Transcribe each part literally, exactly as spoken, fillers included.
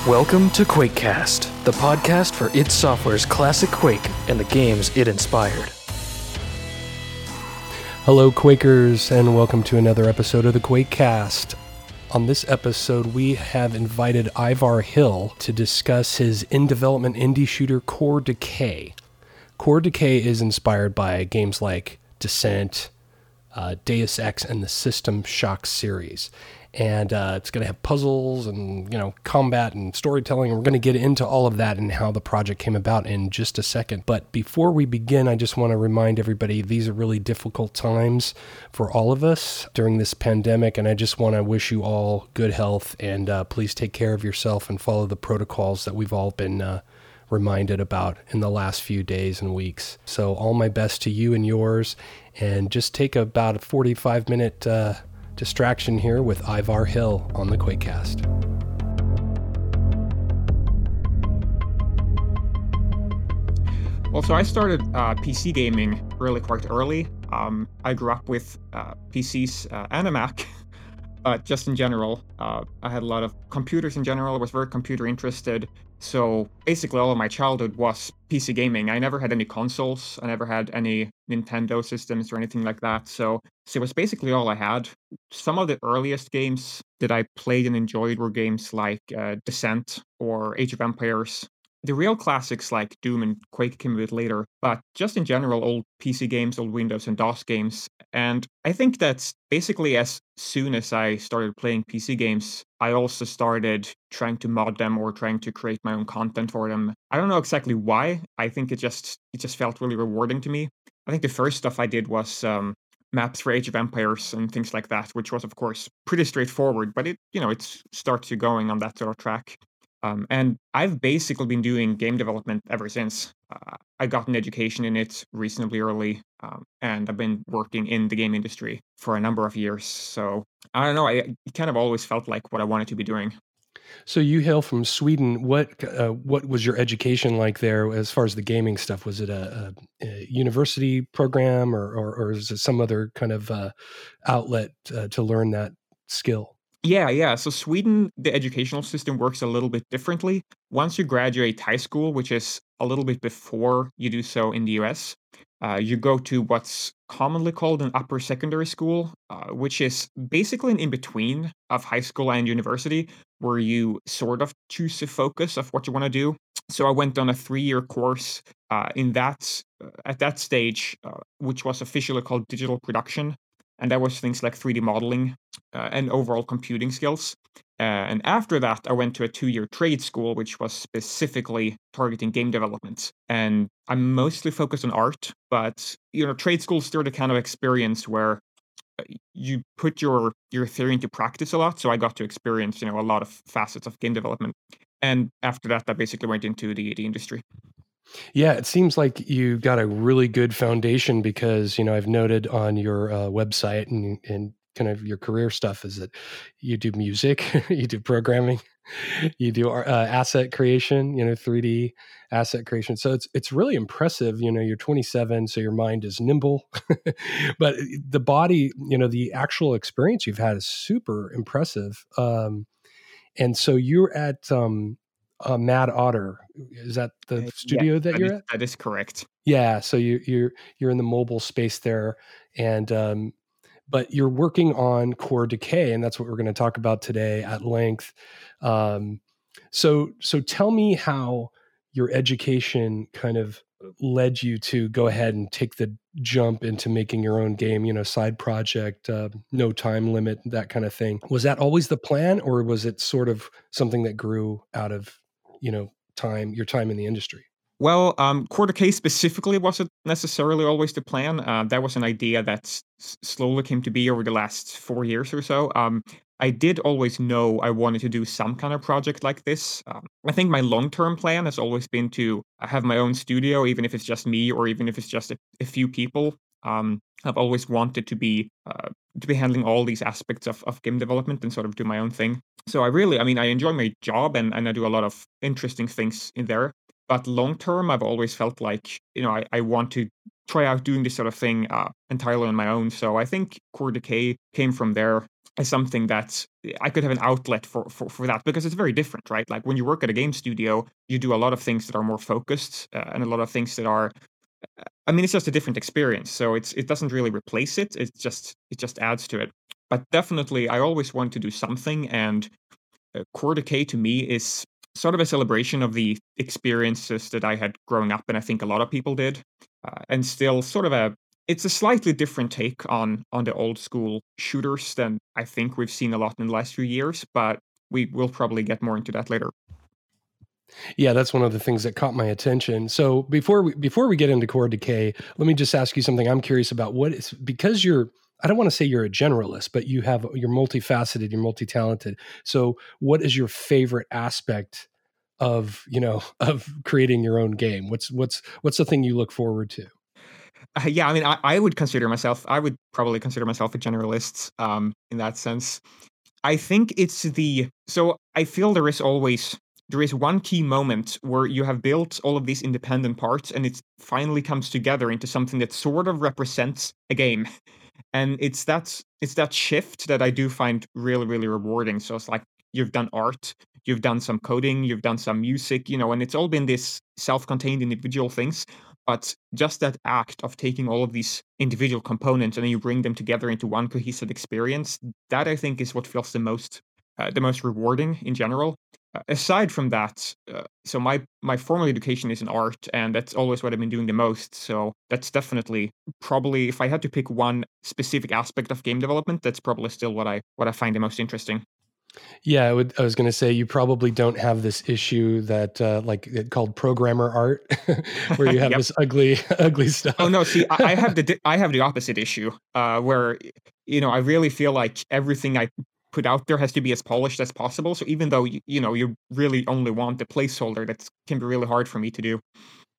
Welcome to QuakeCast, the podcast for id Software's classic Quake and the games it inspired. Hello, Quakers, and welcome to another episode of the QuakeCast. On this episode, we have invited Ivar Hill to discuss his in-development indie shooter Core Decay. Core Decay is inspired by games like Descent, uh, Deus Ex, and the System Shock series. And uh, it's going to have puzzles and, you know, combat and storytelling. And we're going to get into all of that and how the project came about in just a second. But before we begin, I just want to remind everybody these are really difficult times for all of us during this pandemic. And I just want to wish you all good health. And uh, please take care of yourself and follow the protocols that we've all been uh, reminded about in the last few days and weeks. So all my best to you and yours. And just take about a forty-five minute uh, distraction here with Ivar Hill on the QuakeCast. Well, so I started uh, P C gaming really quite early. Um, I grew up with uh, P Cs uh, and a Mac, but just in general, uh, I had a lot of computers in general. I was very computer interested. So basically all of my childhood was P C gaming. I never had any consoles. I never had any Nintendo systems or anything like that. So, so it was basically all I had. Some of the earliest games that I played and enjoyed were games like uh, Descent or Age of Empires. The real classics like Doom and Quake came a bit later, but just in general, old P C games, old Windows and DOS games. And I think that's basically as soon as I started playing P C games, I also started trying to mod them or trying to create my own content for them. I don't know exactly why. I think it just it just felt really rewarding to me. I think the first stuff I did was um, maps for Age of Empires and things like that, which was, of course, pretty straightforward, but it, you know, it starts you going on that sort of track. Um, and I've basically been doing game development ever since. Uh, I got an education in it reasonably early, um, and I've been working in the game industry for a number of years. So I don't know, I it kind of always felt like what I wanted to be doing. So you hail from Sweden. What uh, what was your education like there as far as the gaming stuff? Was it a, a, a university program or, or, or is it some other kind of uh, outlet uh, to learn that skill? Yeah, yeah. So Sweden, the educational system works a little bit differently. Once you graduate high school, which is a little bit before you do so in the U S, uh, you go to what's commonly called an upper secondary school, uh, which is basically an in-between of high school and university, where you sort of choose a focus of what you want to do. So I went on a three-year course uh, in that uh, at that stage, uh, which was officially called digital production. And that was things like three D modeling uh, and overall computing skills. Uh, and after that, I went to a two-year trade school, which was specifically targeting game development. And I'm mostly focused on art, but you know, trade school is still the kind of experience where you put your your theory into practice a lot. So I got to experience, you know, a lot of facets of game development. And after that, I basically went into the, the industry. Yeah, it seems like you got a really good foundation because, you know, I've noted on your uh, website and, and kind of your career stuff is that you do music, you do programming, you do uh, asset creation, you know, three D asset creation. So it's it's really impressive. You know, you're twenty-seven, so your mind is nimble, but the body, you know, the actual experience you've had is super impressive. Um, and so you're at um, uh, Mad Otter. Is that the Uh, studio yes, that that you're is, at? that is correct. Yeah. So you, you're you're in the mobile space there, and um, but you're working on Core Decay, and that's what we're going to talk about today at length. Um, so so tell me how your education kind of led you to go ahead and take the jump into making your own game, you know, side project, uh, no time limit, that kind of thing. Was that always the plan, or was it sort of something that grew out of, you know, time, your time in the industry? Well, um, Core Decay specifically wasn't necessarily always the plan. Uh, that was an idea that s- slowly came to be over the last four years or so. Um, I did always know I wanted to do some kind of project like this. Um, I think my long-term plan has always been to have my own studio, even if it's just me or even if it's just a, a few people. Um, I've always wanted to be uh, to be handling all these aspects of, of game development and sort of do my own thing. So I really, I mean, I enjoy my job and, and I do a lot of interesting things in there. But long term, I've always felt like, you know, I, I want to try out doing this sort of thing uh, entirely on my own. So I think Core Decay came from there. as something that I could have an outlet for, for for that, because it's very different, right? Like when you work at a game studio, you do a lot of things that are more focused, uh, and a lot of things that are, I mean, it's just a different experience. So it's it doesn't really replace it. It's just it just adds to it. But definitely, I always want to do something, and uh, Core Decay to me is sort of a celebration of the experiences that I had growing up, and I think a lot of people did, uh, and still sort of a. It's a slightly different take on on the old school shooters than I think we've seen a lot in the last few years, but we will probably get more into that later. Yeah, that's one of the things that caught my attention. So before we before we get into Core Decay, let me just ask you something I'm curious about. What is, because you're, I don't want to say you're a generalist, but you have, you're multifaceted, you're multi-talented. So what is your favorite aspect of, you know, of creating your own game? What's what's what's the thing you look forward to? Uh, yeah, I mean, I, I would consider myself, I would probably consider myself a generalist um, in that sense. I think it's the, so I feel there is always, there is one key moment where you have built all of these independent parts and it finally comes together into something that sort of represents a game. And it's that, it's that shift that I do find really, really rewarding. So it's like, you've done art, you've done some coding, you've done some music, you know, and it's all been this self-contained individual things. But just that act of taking all of these individual components and then you bring them together into one cohesive experience, that I think is what feels the most uh, the most rewarding in general. Uh, aside from that, uh, so my my formal education is in art, and that's always what I've been doing the most. So that's definitely probably, if I had to pick one specific aspect of game development, that's probably still what I what I find the most interesting. Yeah, I, would, I was going to say you probably don't have this issue that uh, like it called programmer art, where you have Yep. this ugly, ugly stuff. Oh no, see, I, I have the di- I have the opposite issue, uh, where you know I really feel like everything I put out there has to be as polished as possible. So even though you, you know you really only want the placeholder, that can be really hard for me to do.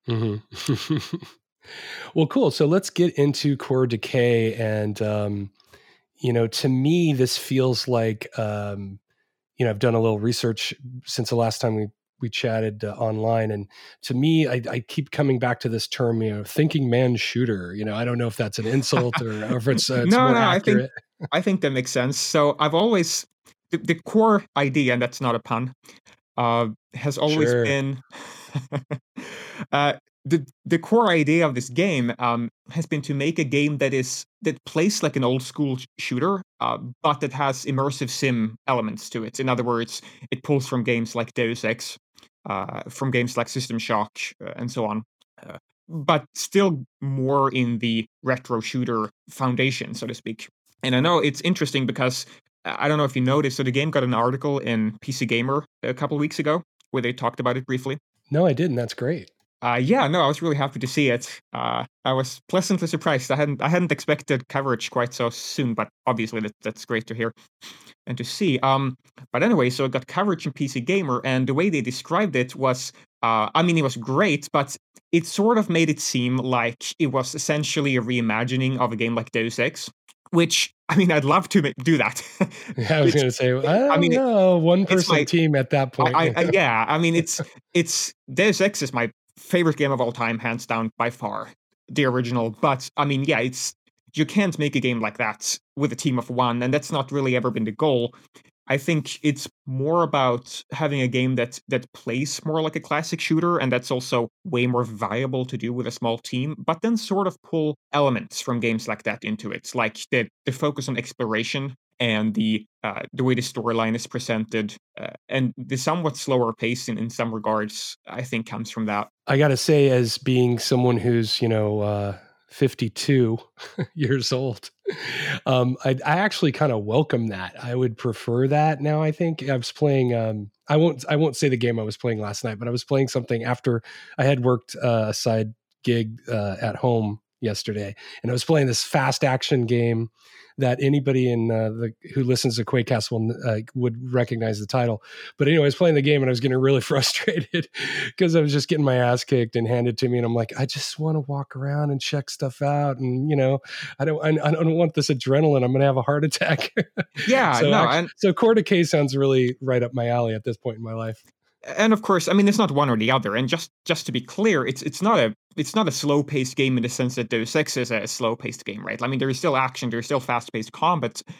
Mm-hmm. Well, cool. So let's get into Core Decay, and um, you know, to me, this feels like. Um, you know, I've done a little research since the last time we we chatted uh, online, and to me, I, I keep coming back to this term, you know, thinking man shooter. You know, I don't know if that's an insult or, or if it's uh, it's no, more no, I think accurate. I think that makes sense. So I've always the, the core idea, and that's not a pun, uh, has always Sure. been uh, the the core idea of this game um, has been to make a game that is that plays like an old school sh- shooter, uh, but that has immersive sim elements to it. In other words, it pulls from games like Deus Ex, uh, from games like System Shock, uh, and so on. Uh, but still more in the retro shooter foundation, so to speak. And I know it's interesting because uh, I don't know if you noticed, so the game got an article in P C Gamer a couple of weeks ago where they talked about it briefly. No, I didn't. That's great. Uh, yeah, no, I was really happy to see it. Uh, I was pleasantly surprised. I hadn't I hadn't expected coverage quite so soon, but obviously that, that's great to hear and to see. Um, but anyway, so it got coverage in P C Gamer, and the way they described it was, uh, I mean, it was great, but it sort of made it seem like it was essentially a reimagining of a game like Deus Ex, which I mean, I'd love to ma- do that. Yeah, I was It's- going to say, I don't I mean, it- know, one person my- team at that point. I, I, yeah, I mean, it's it's Deus Ex is my favorite game of all time, hands down by far, the original. But I mean, yeah, it's you can't make a game like that with a team of one, and that's not really ever been the goal. I think it's more about having a game that that plays more like a classic shooter, and that's also way more viable to do with a small team, but then sort of pull elements from games like that into it, like the, the focus on exploration and the uh, the way the storyline is presented, uh, and the somewhat slower pace in, in some regards, I think comes from that. I got to say, as being someone who's, you know, uh, fifty-two years old, um, I, I actually kind of welcome that. I would prefer that now. I think I was playing. Um, I won't. I won't say the game I was playing last night, but I was playing something after I had worked uh, a side gig uh, at home yesterday, and I was playing this fast action game that anybody in uh, the who listens to Quakecast will uh, would recognize the title. But anyway, I was playing the game and I was getting really frustrated because I was just getting my ass kicked and handed to me, and I'm like, I just want to walk around and check stuff out, and you know, I don't, I, I don't want this adrenaline. I'm going to have a heart attack. Yeah, so no, actually, and so Core Decay sounds really right up my alley at this point in my life. and of course, I mean, it's not one or the other. And just just to be clear, it's it's not a it's not a slow paced game in the sense that Deus Ex is a slow paced game, right? I mean, there is still action, there's still fast paced combat,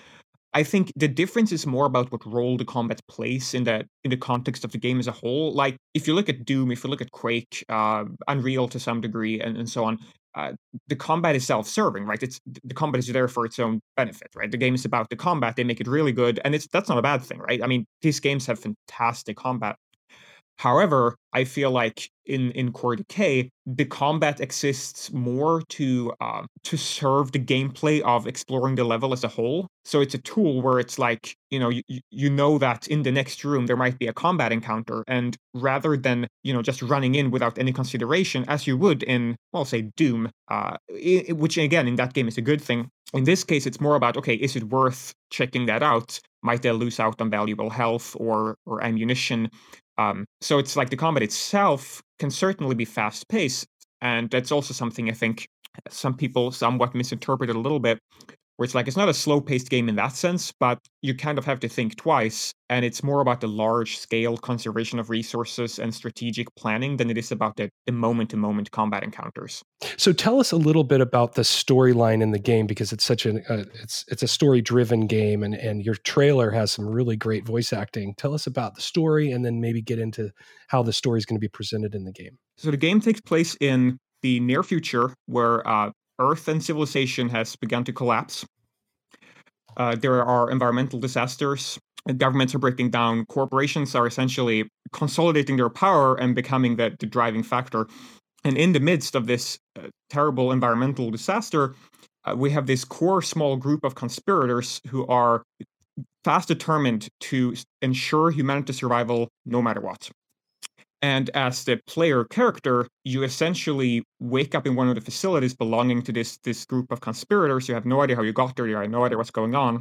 I think the difference is more about what role the combat plays in the in the context of the game as a whole. Like if you look at Doom, if you look at Quake, uh, Unreal to some degree, and, and so on, uh, the combat is self-serving, right? It's the combat is there for its own benefit, right? The game is about the combat. They make it really good, and it's that's not a bad thing, right? I mean, these games have fantastic combat. However, I feel like in in Core Decay, the combat exists more to uh, to serve the gameplay of exploring the level as a whole. So it's a tool where it's like, you know, you, you know that in the next room there might be a combat encounter, and rather than, you know, just running in without any consideration, as you would in, well, say Doom, uh, i- which again in that game is a good thing. In this case, it's more about, okay, is it worth checking that out? Might they lose out on valuable health or or ammunition? Um, so it's like the combat itself can certainly be fast paced. And that's also something I think some people somewhat misinterpreted a little bit, where it's like it's not a slow paced game in that sense, but you kind of have to think twice. And it's more about the large scale conservation of resources and strategic planning than it is about the moment to moment combat encounters. So tell us a little bit about the storyline in the game, because it's such an uh, it's it's a story driven game, and and your trailer has some really great voice acting. Tell us about the story, and then maybe get into how the story is going to be presented in the game. So the game takes place in the near future, where uh, Earth and civilization has begun to collapse. Uh, there are environmental disasters. Governments are breaking down. Corporations are essentially consolidating their power and becoming the, the driving factor. And in the midst of this uh, terrible environmental disaster, uh, we have this core small group of conspirators who are fast determined to ensure humanity's survival no matter what. And as the player character, you essentially wake up in one of the facilities belonging to this this group of conspirators. You have no idea how you got there. You have no idea what's going on.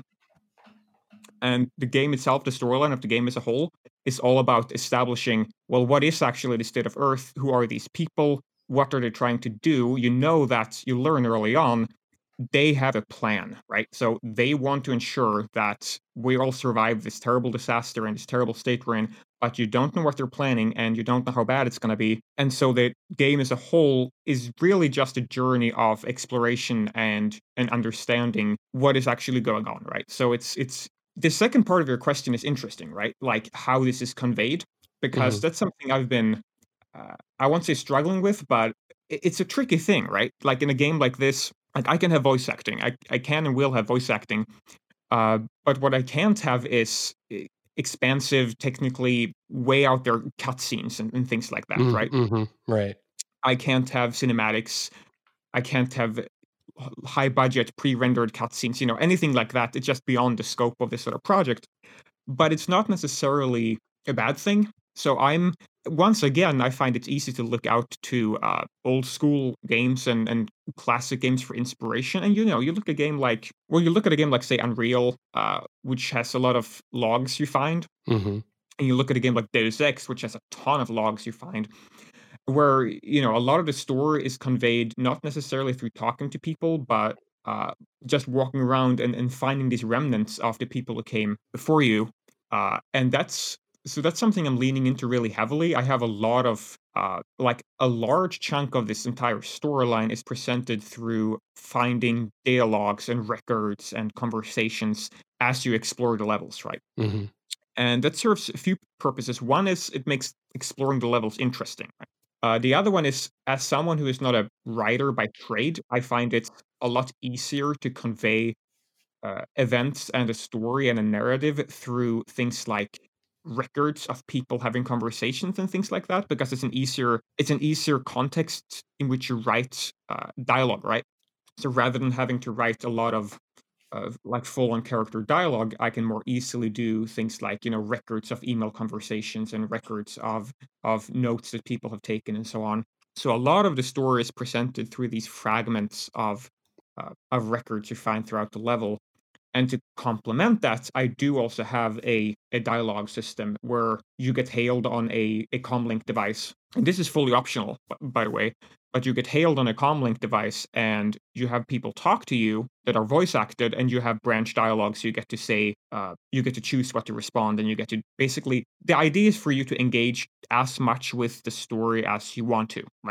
And the game itself, the storyline of the game as a whole, is all about establishing, well, what is actually the state of Earth? Who are these people? What are they trying to do? You know that you learn early on they have a plan, right? So they want to ensure that we all survive this terrible disaster and this terrible state we're in, but you don't know what they're planning and you don't know how bad it's going to be. And so the game as a whole is really just a journey of exploration and and understanding what is actually going on, right? So it's it's the second part of your question is interesting, right? Like how this is conveyed, because Mhm. that's something I've been uh, I won't say struggling with, but i- it's a tricky thing, right? Like in a game like this, like I can have voice acting. I, I can and will have voice acting. Uh, but what I can't have is eh, expansive, technically way out there cutscenes and, and things like that, Mm, right? mhm, right. I can't have cinematics. I can't have high budget pre-rendered cutscenes, you know, anything like that. It's just beyond the scope of this sort of project. But it's not necessarily a bad thing. So I'm once again, I find it's easy to look out to uh, old school games and and classic games for inspiration. And you know, you look at a game like well, you look at a game like say Unreal, uh, which has a lot of logs you find, Mhm. and you look at a game like Deus Ex, which has a ton of logs you find, where you know a lot of the story is conveyed not necessarily through talking to people, but uh, just walking around and, and finding these remnants of the people who came before you. Uh, and that's so that's something I'm leaning into really heavily. I have a lot of uh, like a large chunk of this entire storyline is presented through finding data logs and records and conversations as you explore the levels, right? Mhm. And that serves a few purposes. One is it makes exploring the levels interesting. Right? Uh, the other one is, as someone who is not a writer by trade, I find it a lot easier to convey uh, events and a story and a narrative through things like records of people having conversations and things like that, because it's an easier it's an easier context in which you write uh, dialogue, right? So rather than having to write a lot of of like full on character dialogue, I can more easily do things like, you know, records of email conversations and records of of notes that people have taken and so on. So a lot of the story is presented through these fragments of uh, of records you find throughout the level. And to complement that, I do also have a, a dialogue system where you get hailed on a, a comlink device. And this is fully optional, b- by the way, but you get hailed on a comlink device and you have people talk to you that are voice acted, and you have branch dialogue. So you get to say, uh, you get to choose what to respond, and you get to basically, the idea is for you to engage as much with the story as you want to, right?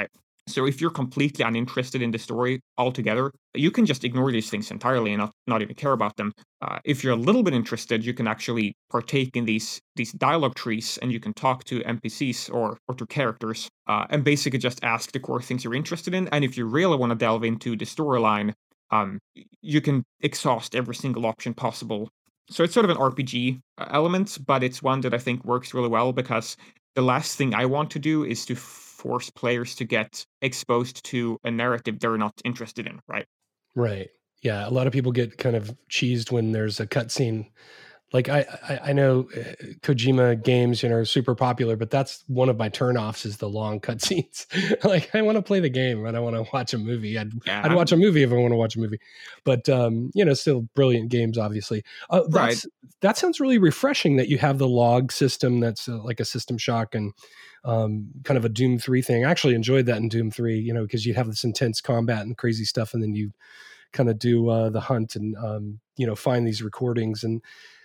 So if you're completely uninterested in the story altogether, you can just ignore these things entirely and not, not even care about them. Uh, if you're a little bit interested, you can actually partake in these these dialogue trees, and you can talk to N P Cs or, or to characters, uh, and basically just ask the core things you're interested in. And if you really want to delve into the storyline, um, you can exhaust every single option possible. So it's sort of an R P G element, but it's one that I think works really well, because the last thing I want to do is to force players to get exposed to a narrative they're not interested in, right? Right. Yeah. A lot of people get kind of cheesed when there's a cutscene. Like I, I, I know Kojima games, you know, are super popular, but that's one of my turnoffs is the long cutscenes. Like I want to play the game, I don't want to watch a movie. I'd, Yeah, I'd watch a movie if I want to watch a movie, but um, you know, still brilliant games, obviously. Uh, that's, right. That sounds really refreshing that you have the log system. That's uh, like a System Shock and um, kind of a Doom three thing. I actually enjoyed that in Doom three, you know, because you have this intense combat and crazy stuff, and then you kind of do uh, the hunt and um, you know, find these recordings and.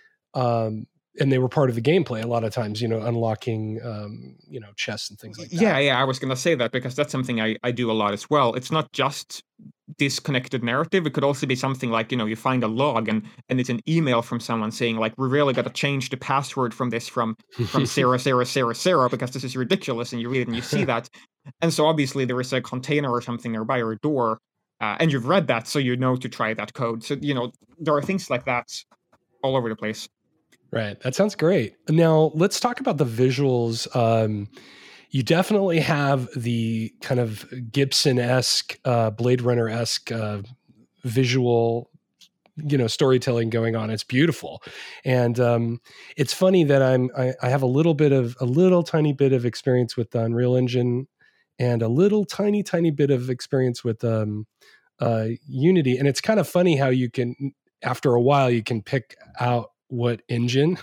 Um, and they were part of the gameplay a lot of times, you know, unlocking, um, you know, chests and things like that. Yeah, yeah, I was going to say that because that's something I, I do a lot as well. It's not just disconnected narrative. It could also be something like, you know, you find a log and, and it's an email from someone saying like, we really got to change the password from this from, from Sarah, Sarah, Sarah, Sarah, because this is ridiculous. And you read it and you see that. And so obviously there is a container or something nearby your door, uh, and you've read that, so you know to try that code. So, you know, there are things like that all over the place. Right. That sounds great. Now let's talk about the visuals. Um, you definitely have the kind of Gibson-esque, uh, Blade Runner-esque uh, visual, you know, storytelling going on. It's beautiful. And um, it's funny that I'm, I, I have a little bit of, a little tiny bit of experience with the Unreal Engine and a little tiny, tiny bit of experience with um, uh, Unity. And it's kind of funny how you can, after a while, you can pick out what engine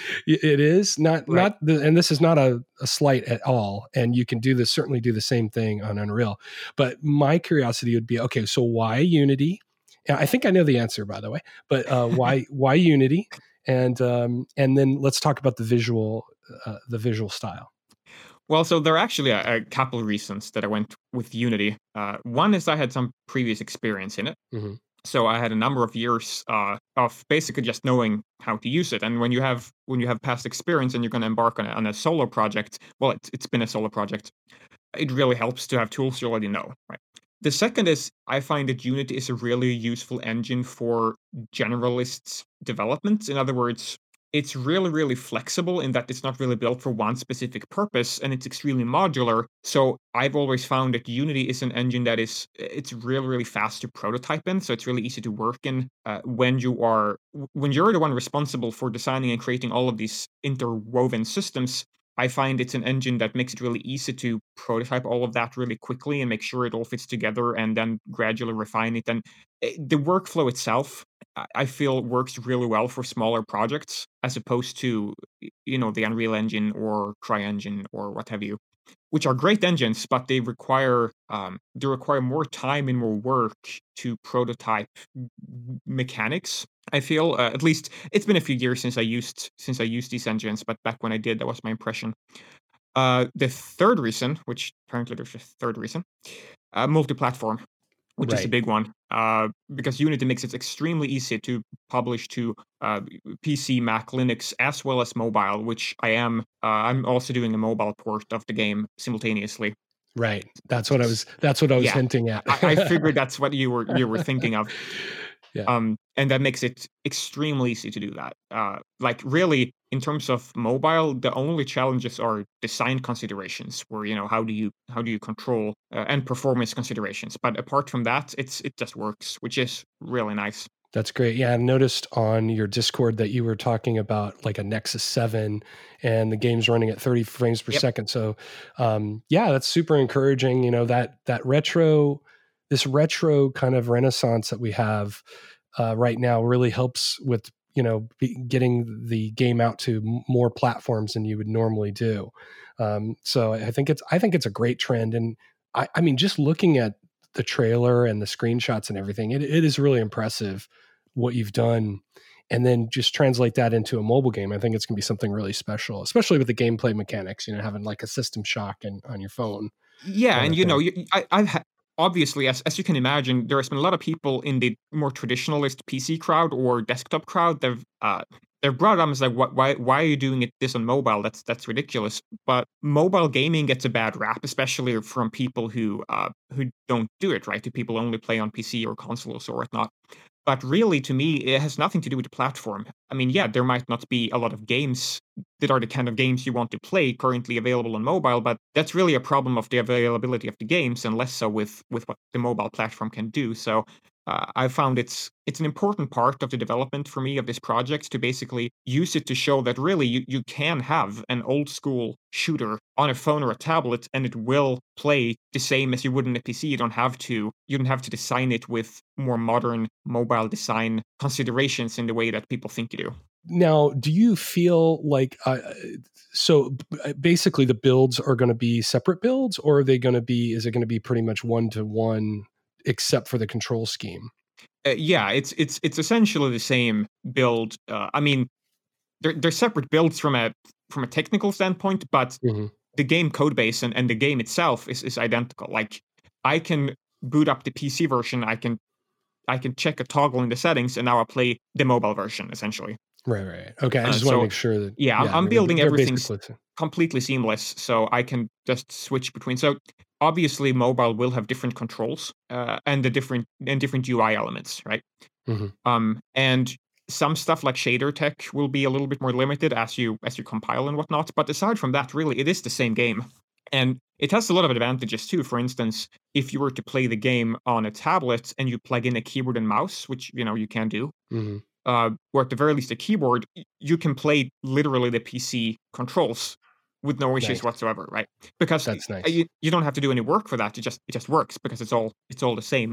it is. Not, right. not the, and this is not a, a slight at all. And you can do this, certainly do the same thing on Unreal. But my curiosity would be, okay, so why Unity? I think I know the answer, by the way, but uh, why why Unity? And um, and then let's talk about the visual uh, the visual style. Well, so there are actually a, a couple of reasons that I went with Unity. Uh, one is I had some previous experience in it. Mm-hmm. So I had a number of years uh, of basically just knowing how to use it. And when you have when you have past experience and you're going to embark on a, on a solo project, well, it's, it's been a solo project. It really helps to have tools you already know, right? The second is I find that Unity is a really useful engine for generalist development. In other words, it's really, really flexible in that it's not really built for one specific purpose, and it's extremely modular. So I've always found that Unity is an engine that is, it's really, really fast to prototype in. So it's really easy to work in uh, when you are, when you're the one responsible for designing and creating all of these interwoven systems. I find it's an engine that makes it really easy to prototype all of that really quickly and make sure it all fits together and then gradually refine it. And the workflow itself, I feel, works really well for smaller projects as opposed to, you know, the Unreal Engine or CryEngine or what have you, which are great engines, but they require um, they require more time and more work to prototype mechanics. I feel, uh, at least it's been a few years since I used since I used these engines, but back when I did, that was my impression. Uh, the third reason, which apparently there's a third reason, uh, multi-platform, which right. is a big one, uh, because Unity makes it extremely easy to publish to uh, P C, Mac, Linux, as well as mobile, which I am. Uh, I'm also doing a mobile port of the game simultaneously. Right. That's what I was. That's what I was yeah. hinting at. I, I figured that's what you were you were thinking of. Yeah. Um, and that makes it extremely easy to do that. Uh, like really, in terms of mobile, the only challenges are design considerations, where you know how do you how do you control uh, and performance considerations. But apart from that, it's it just works, which is really nice. That's great. Yeah, I noticed on your Discord that you were talking about like a Nexus seven and the game's running at thirty frames per yep. second. So, um, yeah, that's super encouraging. You know, that that retro. This retro kind of renaissance that we have uh, right now really helps with, you know, be, getting the game out to m- more platforms than you would normally do. Um, so I think it's I think it's a great trend, and I, I mean, just looking at the trailer and the screenshots and everything, it, it is really impressive what you've done. And then just translate that into a mobile game. I think it's going to be something really special, especially with the gameplay mechanics. You know, having like a System Shock and on your phone. Yeah, kind and of you know, thing. you, I, I've ha- obviously, as as you can imagine, there has been a lot of people in the more traditionalist P C crowd or desktop crowd that've uh, they've brought up as like, "Wh- why why are you doing it this on mobile? That's that's ridiculous." But mobile gaming gets a bad rap, especially from people who uh who don't do it right. To people who only play on P C or consoles or whatnot. But really, to me, it has nothing to do with the platform. I mean, yeah, there might not be a lot of games that are the kind of games you want to play currently available on mobile, but that's really a problem of the availability of the games and less so with with what the mobile platform can do. So uh, I found it's it's an important part of the development for me of this project to basically use it to show that really you, you can have an old school shooter on a phone or a tablet and it will play the same as you would in a P C. You don't have to you don't have to design it with more modern mobile design considerations in the way that people think you do. Now, do you feel like uh, so b- basically the builds are going to be separate builds, or are they going to be? Is it going to be pretty much one to one, except for the control scheme? Uh, yeah, it's it's it's essentially the same build. Uh, I mean, they're they're separate builds from a from a technical standpoint, but Hmm. the game code base and, and the game itself is is identical. Like I can boot up the P C version, I can I can check a toggle in the settings, and now I play the mobile version essentially. Right, right. Okay, I Uh, just want to so make sure that yeah, I'm, yeah, I'm they're, building they're everything basically completely seamless, so I can just switch between. So obviously, mobile will have different controls uh, and the different and different U I elements, right? hmm Um, and some stuff like shader tech will be a little bit more limited as you as you compile and whatnot. But aside from that, really, it is the same game, and it has a lot of advantages too. For instance, if you were to play the game on a tablet and you plug in a keyboard and mouse, which you know you can do, hmm uh, or at the very least a keyboard, y- you can play literally the P C controls with no issues Nice. whatsoever, right? Because y- That's uh, nice. you, you don't have to do any work for that. It just it just works because it's all it's all the same.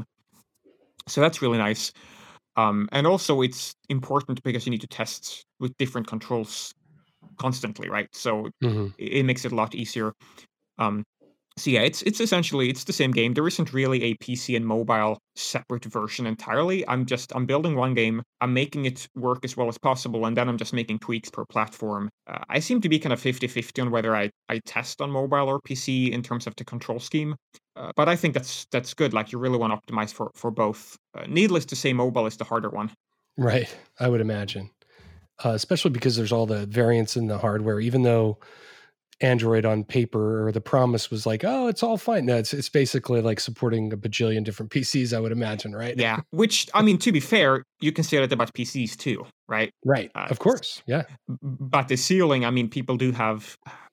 So that's really nice. Um, and also, it's important because you need to test with different controls constantly, right? So Hmm. it, it makes it a lot easier. Um, so yeah, it's it's essentially it's the same game. There isn't really a P C and mobile separate version entirely. I'm just I'm building one game. I'm making it work as well as possible, and then I'm just making tweaks per platform. Uh, I seem to be kind of fifty-fifty on whether I I test on mobile or P C in terms of the control scheme. Uh, but I think that's that's good. Like you really want to optimize for for both. Uh, needless to say, mobile is the harder one. Right, I would imagine, uh, especially because there's all the variants in the hardware. Even though Android on paper or the promise was like, oh, it's all fine. No, it's it's basically like supporting a bajillion different P Cs. I would imagine, right? Yeah, which I mean, to be fair, you can say that about P Cs too, right? Right. Uh, Of s- course. Yeah. b- but the ceiling, I mean, people do have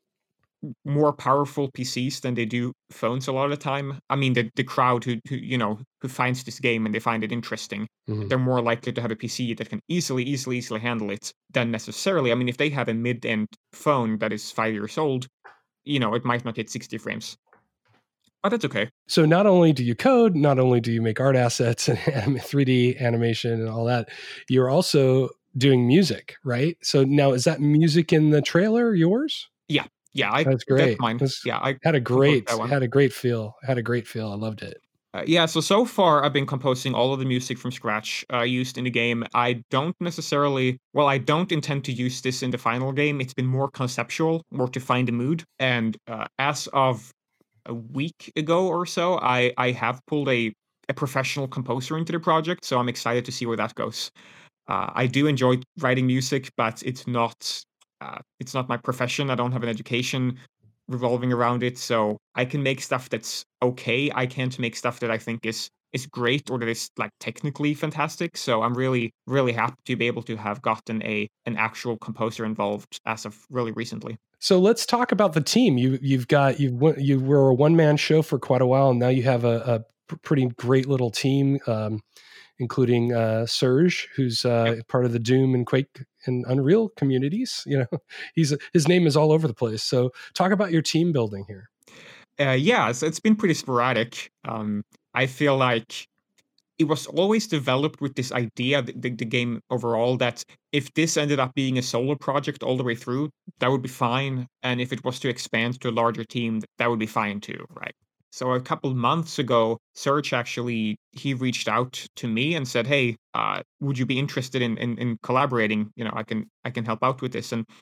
more powerful P Cs than they do phones a lot of the time. I mean, the the crowd who who you know who finds this game and they find it interesting, Mhm. they're more likely to have a P C that can easily, easily, easily handle it than necessarily. I mean, if they have a mid-end phone that is five years old, you know, it might not hit sixty frames, but that's okay. So not only do you code, not only do you make art assets and anim- three D animation and all that, you're also doing music, right? So now is that music in the trailer yours? Yeah, yeah, I That's that's great. mine. This Yeah, I had a composed that great one. had a great feel. Had a great feel. I loved it. Uh, yeah, so so far I've been composing all of the music from scratch uh, used in the game. I don't necessarily, well, I don't intend to use this in the final game. It's been more conceptual, more to find the mood. And uh, as of a week ago or so, I I have pulled a a professional composer into the project, so I'm excited to see where that goes. Uh, I do enjoy writing music, but it's not uh, it's not my profession. I don't have an education revolving around it, so I can make stuff that's okay. I can't make stuff that I think is is great or that is like technically fantastic. So I'm really really happy to be able to have gotten a an actual composer involved as of really recently. So let's talk about the team. You you've got you you were a one man show for quite a while, and now you have a, a pr- pretty great little team, um, including uh, Serge, who's uh, part of the Doom and Quake and Unreal communities. You know, he's his name is all over the place. So talk about your team building here. Uh, yeah, so it's been pretty sporadic. Um, I feel like it was always developed with this idea, the, the, the game overall, that if this ended up being a solo project all the way through, that would be fine. And if it was to expand to a larger team, that would be fine too, right? So a couple months ago, Serge actually he reached out to me and said, "Hey, uh, would you be interested in, in in collaborating? You know, I can I can help out with this." And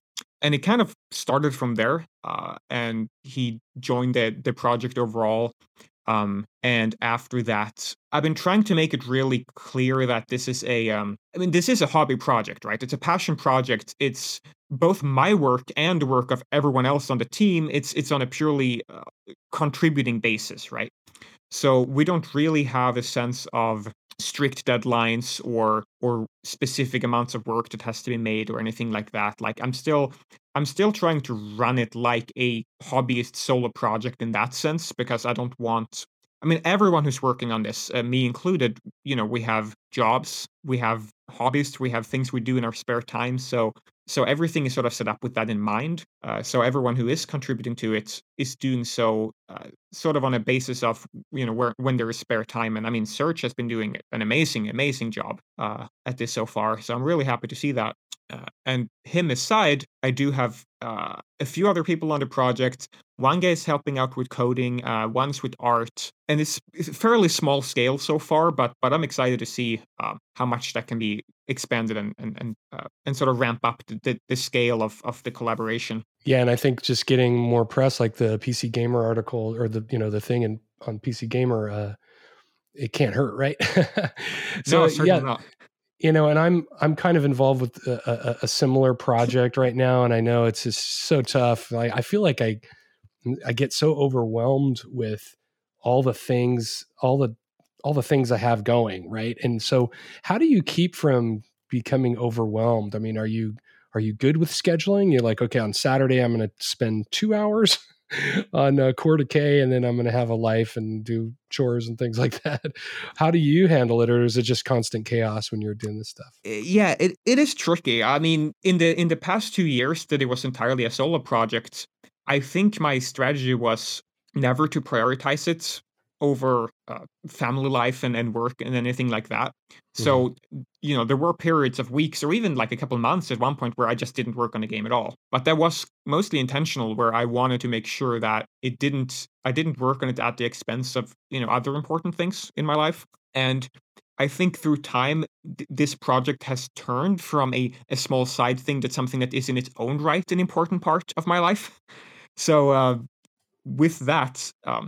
and it kind of started from there. Uh, and he joined the the project overall. Um, and after that, I've been trying to make it really clear that this is a, um, I mean, this is a hobby project, right? It's a passion project. It's both my work and the work of everyone else on the team. It's it's on a purely uh, contributing basis, right? So we don't really have a sense of strict deadlines or or specific amounts of work that has to be made or anything like that. Like I'm still I'm still trying to run it like a hobbyist solo project in that sense because I don't want I mean everyone who's working on this, uh, me included, you know, we have jobs, we have hobbies, we have things we do in our spare time. So so everything is sort of set up with that in mind. Uh, so everyone who is contributing to it is doing so uh, sort of on a basis of you know where when there is spare time. And I mean Serge has been doing an amazing amazing job uh at this so far, so I'm really happy to see that. Uh, and him aside, I do have uh, a few other people on the project. One guy is helping out with coding, uh, one's with art, and it's, it's fairly small scale so far. But but I'm excited to see uh, how much that can be expanded and and and, uh, and sort of ramp up the, the, the scale of of the collaboration. Yeah, and I think just getting more press, like the P C Gamer article or the you know the thing in on P C Gamer, uh, it can't hurt, right? so no, certainly yeah, not. You know, and I'm I'm kind of involved with a, a, a similar project right now, and I know it's just so tough. Like I feel like I I get so overwhelmed with all the things, all the all the things I have going, right? And so, how do you keep from becoming overwhelmed? I mean, are you are you good with scheduling? You're like, okay, on Saturday I'm going to spend two hours on uh, Core Decay, and then I'm going to have a life and do chores and things like that. How do you handle it, or is it just constant chaos when you're doing this stuff? Yeah, it, it is tricky. I mean, in the in the past two years that it was entirely a solo project, I think my strategy was never to prioritize it over uh, family life and, and work and anything like that. So, mm-hmm. you know, there were periods of weeks or even like a couple months at one point where I just didn't work on the game at all. But that was mostly intentional, where I wanted to make sure that it didn't, I didn't work on it at the expense of, you know, other important things in my life. And I think through time, th- this project has turned from a, a small side thing to something that is in its own right an important part of my life. So uh, with that, um,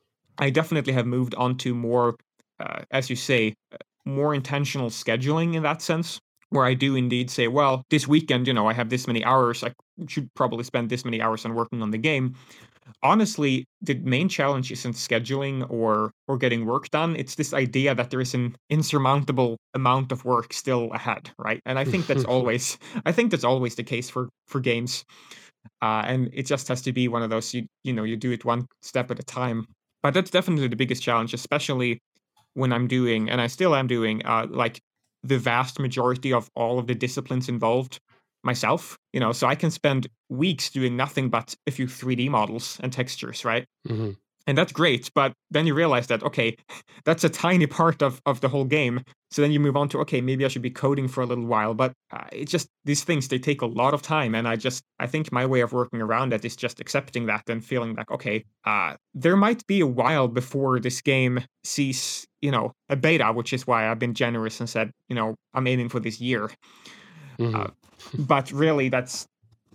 I definitely have moved on to more, uh, as you say, more intentional scheduling in that sense, where I do indeed say, well, this weekend, you know, I have this many hours. I should probably spend this many hours on working on the game. Honestly, the main challenge isn't scheduling or or getting work done. It's this idea that there is an insurmountable amount of work still ahead, right? And I think that's always, I think that's always the case for for games. Uh, and it just has to be one of those, you you know, you do it one step at a time. But that's definitely the biggest challenge, especially when I'm doing, and I still am doing, uh, like the vast majority of all of the disciplines involved myself. You know, so I can spend weeks doing nothing but a few three D models and textures, right? Mm-hmm. And that's great, but then you realize that, okay, that's a tiny part of, of the whole game. So then you move on to, okay, maybe I should be coding for a little while. But uh, it just, these things, they take a lot of time. And I just, I think my way of working around it is just accepting that and feeling like, okay, uh, there might be a while before this game sees, you know, a beta, which is why I've been generous and said, you know, I'm aiming for this year. Mm-hmm. Uh, but really, that's,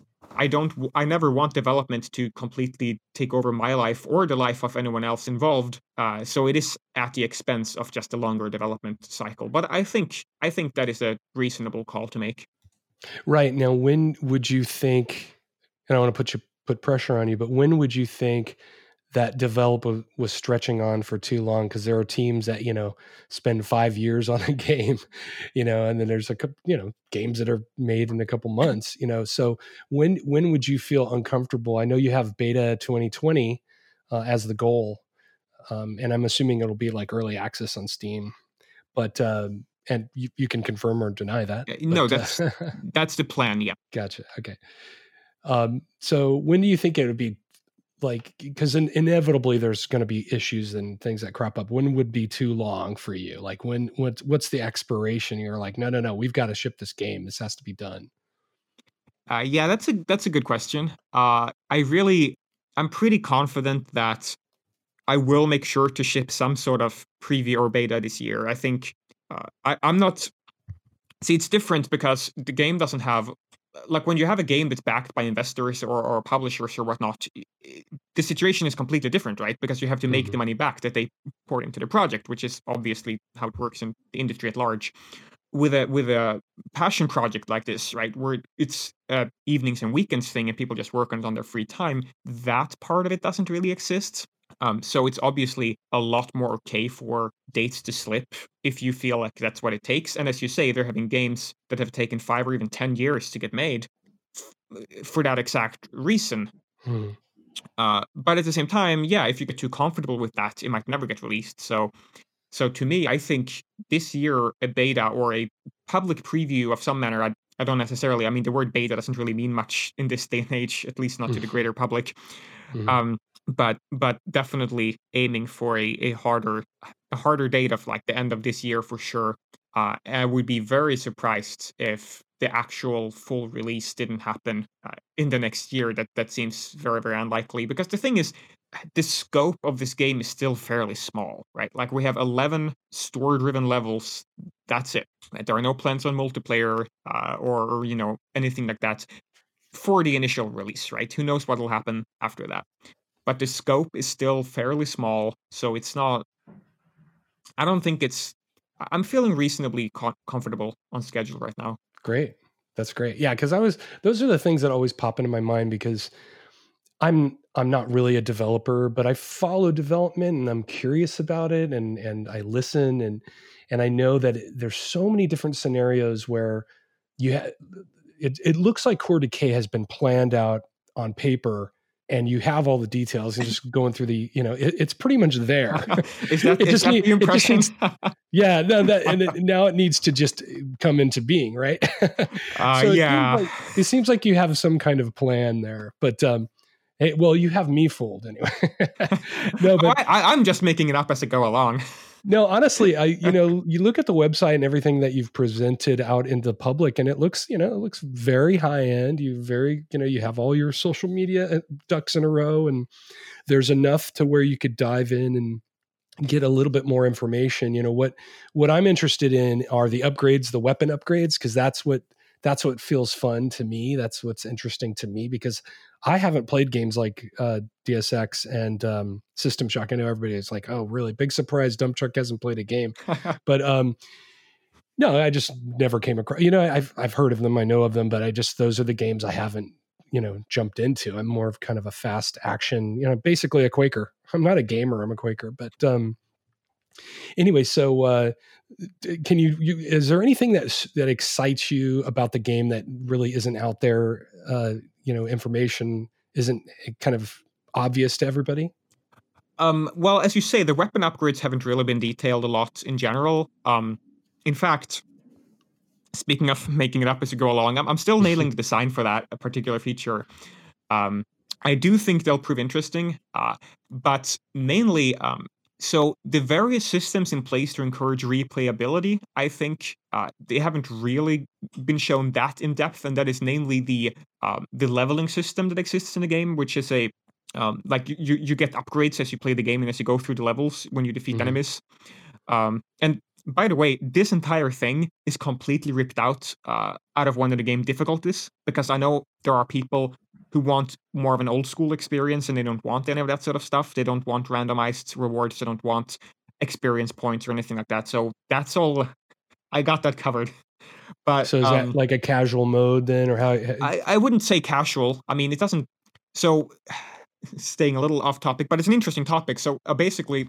I don't, I never want development to completely take over my life or the life of anyone else involved. Uh, so it is at the expense of just a longer development cycle. But I think, I think that is a reasonable call to make. Right. Now, when would you think, and I want to put you, put pressure on you, but when would you think that developer was stretching on for too long? Because there are teams that, you know, spend five years on a game, you know, and then there's a couple, you know, games that are made in a couple months, you know. So when when would you feel uncomfortable? I know you have beta twenty twenty uh, as the goal, um, and I'm assuming it'll be like early access on Steam, but um, and you, you can confirm or deny that. No, but, that's uh, that's the plan. Yeah. Gotcha. Okay. Um, so when do you think it would be? Like, because in, inevitably there's going to be issues and things that crop up. When would be too long for you? Like when, what, what's the expiration? You're like, no, no, no, we've got to ship this game. This has to be done. Uh, yeah, that's a, that's a good question. Uh, I really, I'm pretty confident that I will make sure to ship some sort of preview or beta this year. I think uh, I, I'm not, see, it's different because the game doesn't have like when you have a game that's backed by investors or, or publishers or whatnot, the situation is completely different, right? Because you have to make Mhm. the money back that they poured into the project, which is obviously how it works in the industry at large. With a with a passion project like this, right, where it's uh, evenings and weekends thing, and people just work on it on their free time, that part of it doesn't really exist. Um, so it's obviously a lot more okay for dates to slip if you feel like that's what it takes. And as you say, they're having games that have taken five or even ten years to get made f- for that exact reason. Mhm. Uh, but at the same time, yeah, if you get too comfortable with that, it might never get released. So so to me, I think this year a beta or a public preview of some manner, I, I don't necessarily, I mean, the word beta doesn't really mean much in this day and age, at least not to the greater public. Mhm. Um, but but definitely aiming for a, a harder a harder date of like the end of this year for sure. Uh, I would be very surprised if the actual full release didn't happen uh, in the next year. That that seems very very unlikely because the thing is, the scope of this game is still fairly small, right? Like we have eleven story-driven levels. That's it. Right? There are no plans on multiplayer uh, or, or you know anything like that for the initial release, right? Who knows what will happen after that? But the scope is still fairly small, so it's not. I don't think it's. I- I'm feeling reasonably co- comfortable on schedule right now. Great. That's great. Yeah, because I was those are the things that always pop into my mind because I'm I'm not really a developer, but I follow development and I'm curious about it and and I listen and and I know that it- there's so many different scenarios where you ha- it it looks like Core Decay has been planned out on paper and you have all the details and just going through the, you know, it, it's pretty much there. is that it is just that need the it just impression? needs yeah, no, that and it, now it needs to just come into being, right? uh, So it seems yeah. like it seems like you have some kind of plan there, but um, hey, well, you have me fooled anyway. no, oh, but I, I, I'm just making it up as I go along. no, honestly, I you know you look at the website and everything that you've presented out into the public, and it looks you know it looks very high end. You very you know you have all your social media uh, ducks in a row, and there's enough to where you could dive in and get a little bit more information. You know what what I'm interested in are the upgrades, the weapon upgrades, because that's what that's what feels fun to me. That's what's interesting to me because I haven't played games like uh, D S X and um, System Shock. I know everybody is like, "Oh, really? Big surprise! Dump Truck hasn't played a game," but um, no, I just never came across. You know, I've I've heard of them, I know of them, but I just those are the games I haven't you know jumped into. I'm more of kind of a fast action. You know, basically a Quaker. I'm not a gamer. I'm a Quaker, but um, anyway, so uh, can you, you? Is there anything that that excites you about the game that really isn't out there? Uh, you know, information isn't kind of obvious to everybody. Um, well, as you say, the weapon upgrades haven't really been detailed a lot in general. Um, in fact, speaking of making it up as you go along, I'm, I'm still nailing the design for that a particular feature. Um, I do think they'll prove interesting, uh, but mainly, um, so the various systems in place to encourage replayability, I think uh, they haven't really been shown that in depth, and that is namely the um, the leveling system that exists in the game, which is a um, like you you get upgrades as you play the game and as you go through the levels when you defeat Mm-hmm. enemies. Um, and by the way, this entire thing is completely ripped out uh, out of one of the game difficulties because I know there are people who want more of an old school experience and they don't want any of that sort of stuff. They don't want randomized rewards. They don't want experience points or anything like that. So that's all. I got that covered. But So is that um, like a casual mode then, or how? I, I wouldn't say casual. I mean, it doesn't. So staying a little off topic, but it's an interesting topic. So uh, basically,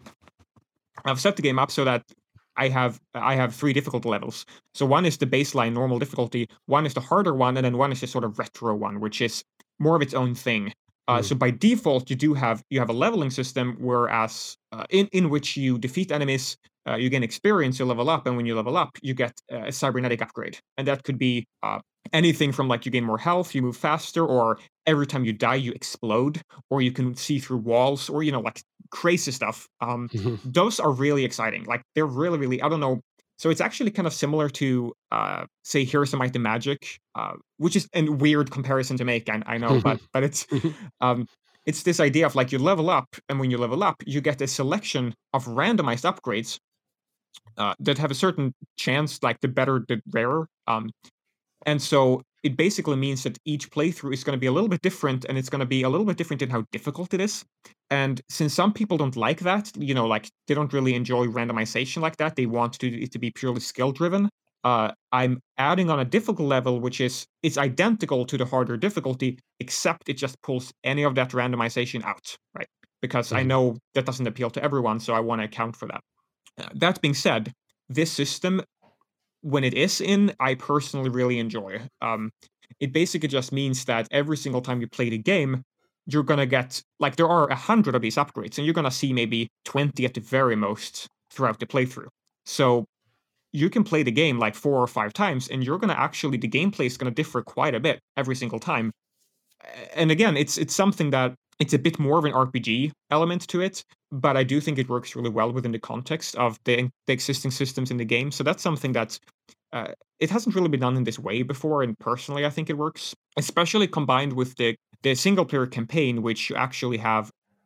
I've set the game up so that I have I have three difficulty levels. So one is the baseline normal difficulty, one is the harder one, and then one is the sort of retro one, which is more of its own thing. Uh, Mm, so by default, you do have you have a leveling system, whereas uh, in in which you defeat enemies, uh, you gain experience, you level up, and when you level up, you get uh, a cybernetic upgrade, and that could be uh, anything from like you gain more health, you move faster, or every time you die, you explode, or you can see through walls, or you know like crazy stuff. Um, mhm, those are really exciting. Like they're really, really, I don't know. So it's actually kind of similar to, uh, say, Here's Some Might and Magic, uh, which is a weird comparison to make. I, I know, but but it's mhm, um, it's this idea of like you level up, and when you level up, you get a selection of randomized upgrades uh, that have a certain chance, like the better, the rarer. Um, and so it basically means that each playthrough is going to be a little bit different, and it's going to be a little bit different in how difficult it is. And since some people don't like that, you know, like they don't really enjoy randomization like that, they want to, it to be purely skill driven. Uh, I'm adding on a difficult level, which is it's identical to the harder difficulty, except it just pulls any of that randomization out, right? Because mm-hmm. I know that doesn't appeal to everyone, so I want to account for that. Uh, that being said, this system, when it is in, I personally really enjoy. Um, it basically just means that every single time you play the game, you're going to get, like, there are a hundred of these upgrades, and you're going to see maybe twenty at the very most throughout the playthrough. So you can play the game like four or five times, and you're going to actually, the gameplay is going to differ quite a bit every single time. And again, it's it's something that, it's a bit more of an R P G element to it, but I do think it works really well within the context of the, the existing systems in the game. So that's something that uh, it hasn't really been done in this way before, and personally I think it works, especially combined with the, the single-player campaign, which you actually have,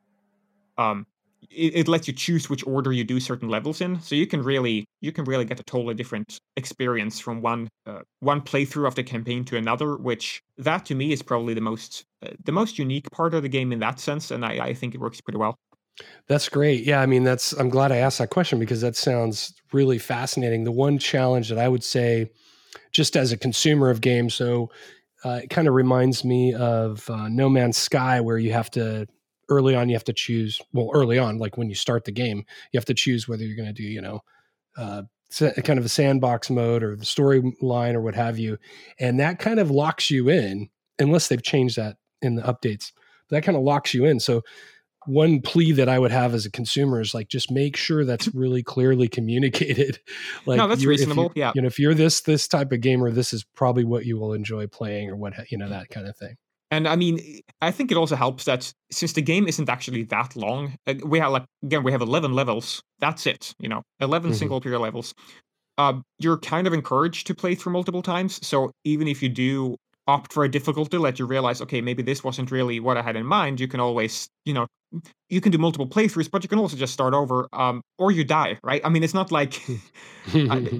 um, it, it lets you choose which order you do certain levels in. So you can really you can really get a totally different experience from one uh, one playthrough of the campaign to another, which that to me is probably the most uh, the most unique part of the game in that sense, and I, I think it works pretty well. That's great. Yeah, I mean, that's I'm glad I asked that question because that sounds really fascinating. The one challenge that I would say, just as a consumer of games, so uh, it kind of reminds me of uh, No Man's Sky, where you have to early on, you have to choose, well, early on, like when you start the game, you have to choose whether you're going to do, you know, uh, kind of a sandbox mode or the storyline or what have you. And that kind of locks you in, unless they've changed that in the updates. That kind of locks you in. So one plea that I would have as a consumer is like, just make sure that's really clearly communicated. Like, no, that's reasonable. Yeah. You know, if you're this, this type of gamer, this is probably what you will enjoy playing or what, you know, that kind of thing. And I mean, I think it also helps that since the game isn't actually that long, we have like, again, we have eleven levels. That's it, you know, eleven mm-hmm. single player levels. Uh, you're kind of encouraged to play through multiple times. So even if you do opt for a difficulty, let you realize, okay, maybe this wasn't really what I had in mind, you can always, you know, you can do multiple playthroughs, but you can also just start over, um, or you die, right? I mean, it's not like... I,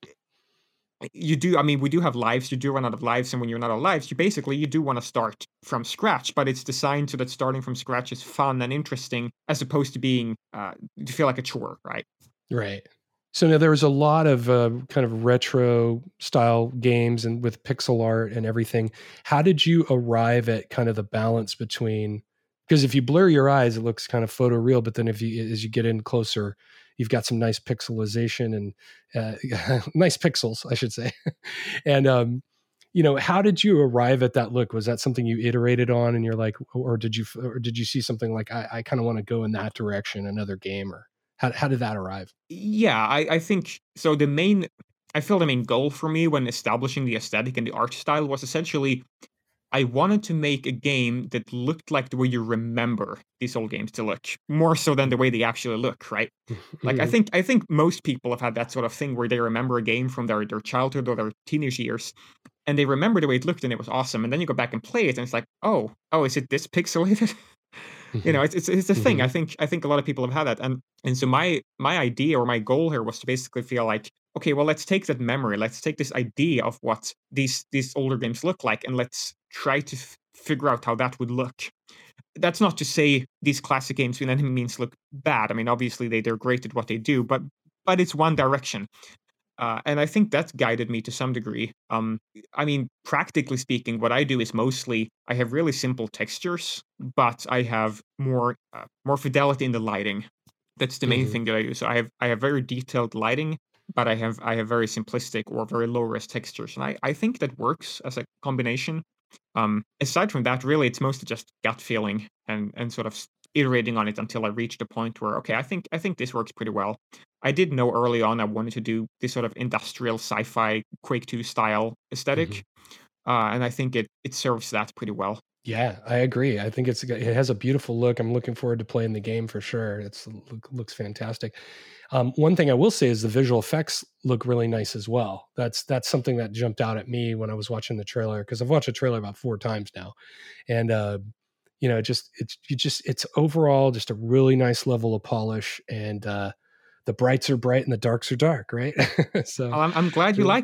You do, I mean, we do have lives, you do run out of lives, and when you're not out of lives, you basically, you do want to start from scratch, but it's designed so that starting from scratch is fun and interesting, as opposed to being, uh, to feel like a chore, right? Right. So now there was a lot of uh, kind of retro style games and with pixel art and everything. How did you arrive at kind of the balance between, because if you blur your eyes, it looks kind of photoreal, but then if you, as you get in closer, you've got some nice pixelization and uh, nice pixels, I should say. and, um, you know, how did you arrive at that look? Was that something you iterated on and you're like, or did you, or did you see something like, I, I kind of want to go in that direction, another game, or how, how did that arrive? Yeah, I, I think, so the main, I feel the main goal for me when establishing the aesthetic and the art style was essentially, I wanted to make a game that looked like the way you remember these old games to look, more so than the way they actually look, right? Like, I think I think most people have had that sort of thing where they remember a game from their, their childhood or their teenage years, and they remember the way it looked and it was awesome, and then you go back and play it and it's like, oh, oh, is it this pixelated? You know, it's it's it's a thing. I think I think a lot of people have had that, and and so my my idea or my goal here was to basically feel like, okay, well, let's take that memory, let's take this idea of what these these older games look like, and let's try to f- figure out how that would look. That's not to say these classic games in any means look bad. I mean, obviously they they're great at what they do, but but it's one direction. Uh, and I think that's guided me to some degree. Um, I mean, practically speaking, what I do is mostly I have really simple textures, but I have more uh, more fidelity in the lighting. That's the main mm-hmm. thing that I do. So I have I have very detailed lighting, but I have I have very simplistic or very low res textures, and I, I think that works as a combination. Um, aside from that, really, it's mostly just gut feeling and and sort of iterating on it until I reached a point where, okay, I think I think this works pretty well. I did know early on I wanted to do this sort of industrial sci-fi Quake two style aesthetic, mm-hmm. uh, and I think it it serves that pretty well. Yeah, I agree. I think it's it has a beautiful look. I'm looking forward to playing the game for sure. It's look, looks fantastic. Um, one thing I will say is the visual effects look really nice as well. That's that's something that jumped out at me when I was watching the trailer, because I've watched the trailer about four times now, and uh, you know, just it's you just it's overall just a really nice level of polish, and uh, the brights are bright and the darks are dark, right? so well, I'm I'm glad you like it.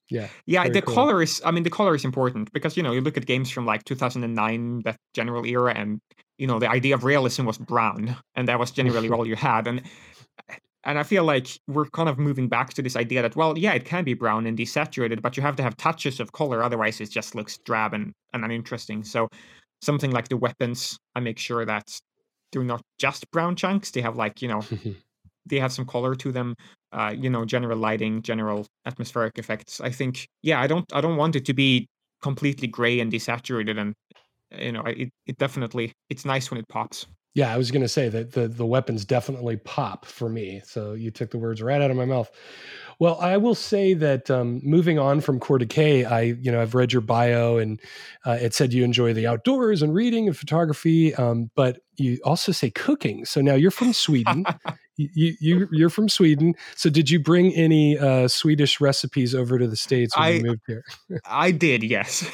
Yeah. Yeah, the cool. color is, I mean, the color is important because, you know, you look at games from like two thousand nine, that general era, and, you know, the idea of realism was brown, and that was generally all you had. And and I feel like we're kind of moving back to this idea that, well, yeah, it can be brown and desaturated, but you have to have touches of color. Otherwise, it just looks drab and, and uninteresting. So something like the weapons, I make sure that they're not just brown chunks. They have like, you know, they have some color to them, uh, you know, general lighting, general atmospheric effects. I think, yeah, I don't, I don't want it to be completely gray and desaturated, and you know, it, it definitely, it's nice when it pops. Yeah, I was going to say that the, the weapons definitely pop for me. So you took the words right out of my mouth. Well, I will say that um, moving on from Core Decay, I, you know, I've read your bio, and uh, it said you enjoy the outdoors and reading and photography, um, but you also say cooking. So now you're from Sweden. you, you, you're from Sweden. So did you bring any uh, Swedish recipes over to the States when I, you moved here? I did, yes.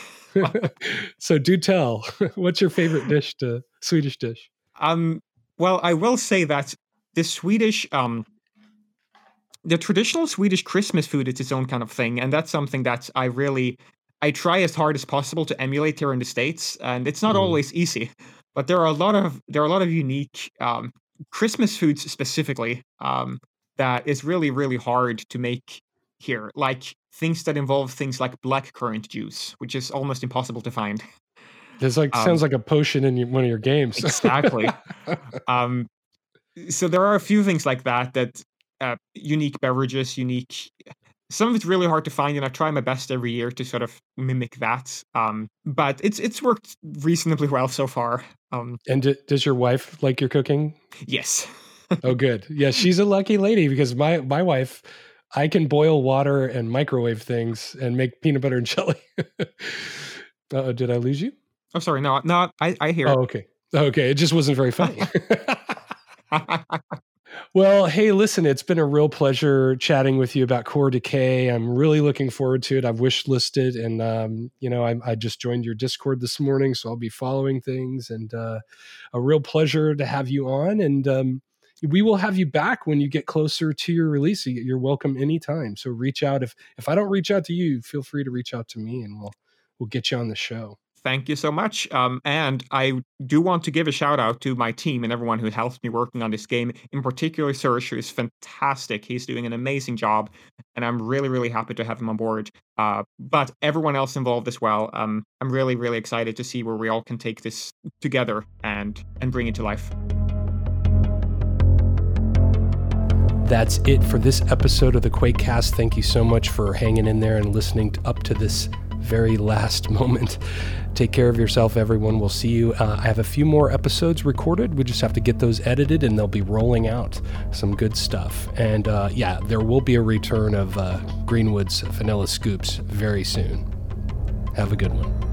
So do tell, what's your favorite dish, to Swedish dish? Um, well, I will say that the Swedish, um, the traditional Swedish Christmas food is its own kind of thing, and that's something that I really, I try as hard as possible to emulate here in the States, and it's not mm. always easy. But there are a lot of there are a lot of unique um, Christmas foods specifically um, that is really really hard to make here, like things that involve things like blackcurrant juice, which is almost impossible to find. This like um, sounds like a potion in your, one of your games. Exactly. um, so there are a few things like that, that uh, unique beverages, unique. Some of it's really hard to find, and I try my best every year to sort of mimic that. Um, but it's it's worked reasonably well so far. Um, and d- does your wife like your cooking? Yes. Oh, good. Yeah, she's a lucky lady, because my my wife, I can boil water and microwave things and make peanut butter and jelly. Uh-oh, did I lose you? Oh, sorry. No, no, I, I hear. Oh, okay. Okay. It just wasn't very funny. Well, hey, listen, it's been a real pleasure chatting with you about Core Decay. I'm really looking forward to it. I've wish listed, and, um, you know, I, I just joined your Discord this morning, so I'll be following things, and uh, a real pleasure to have you on. And um, we will have you back when you get closer to your release. You're welcome anytime. So reach out. If, if I don't reach out to you, feel free to reach out to me, and we'll, we'll get you on the show. Thank you so much. Um, and I do want to give a shout out to my team and everyone who helped me working on this game. In particular, Serge, who is fantastic. He's doing an amazing job, and I'm really, really happy to have him on board. Uh, but everyone else involved as well. Um, I'm really, really excited to see where we all can take this together and and bring it to life. That's it for this episode of the QuakeCast. Thank you so much for hanging in there and listening to, up to this very last moment. Take care of yourself, everyone. We'll see you. Uh, I have a few more episodes recorded. We just have to get those edited, and they'll be rolling out. Some good stuff. And uh, yeah, there will be a return of uh, Greenwood's Vanilla Scoops very soon. Have a good one.